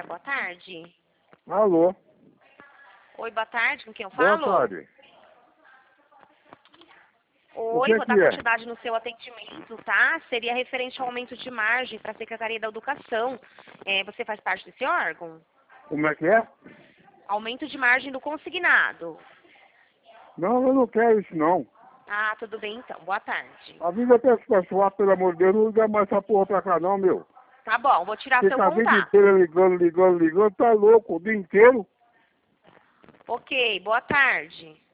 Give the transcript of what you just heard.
celular. Boa tarde. Alô? Oi, boa tarde. Com quem eu Boa falo? tarde. O Oi, que vou dar que é? continuidade no seu atendimento, tá? Seria referente ao aumento de margem para a Secretaria da Educação. Você faz parte desse órgão? Como é que é? Aumento de margem do consignado. Não, eu não quero isso não. Ah, tudo bem então. Boa tarde. Avisa pra esse pessoal, pelo amor de Deus, não liga mais essa porra pra cá não, meu. Tá bom, vou tirar seu Fica a vida contato. inteira ligando, tá louco, o dia inteiro. Ok, boa tarde.